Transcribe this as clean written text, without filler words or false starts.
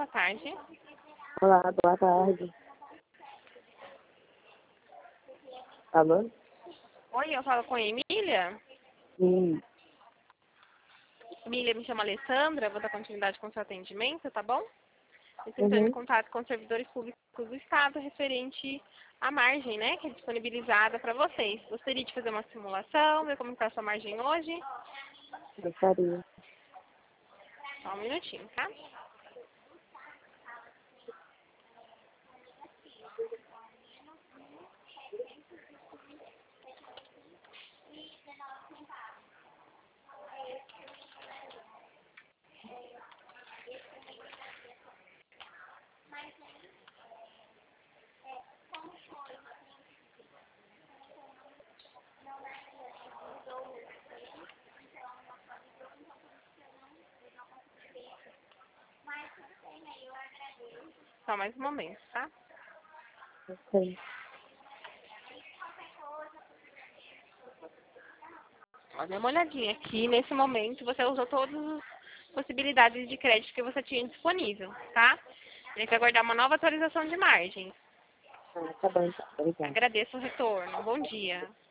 boa tarde. Olá, boa tarde. Alô? Oi, eu falo com a Emília. Sim. Emília, me chama Alessandra, vou dar continuidade com o seu atendimento, tá bom? Estou entrando em Uhum. contato com os servidores públicos do Estado referente à margem, né, que é disponibilizada para vocês. Gostaria de fazer uma simulação, ver como está a sua margem hoje. Gostaria. Só um minutinho, tá? Só mais um momento, tá? Ok. Ó, dê uma olhadinha aqui. Nesse momento, você usou todas as possibilidades de crédito que você tinha disponível, tá? Tem que aguardar uma nova atualização de margem. Tá bom, então. Obrigada. Agradeço o retorno. Bom dia.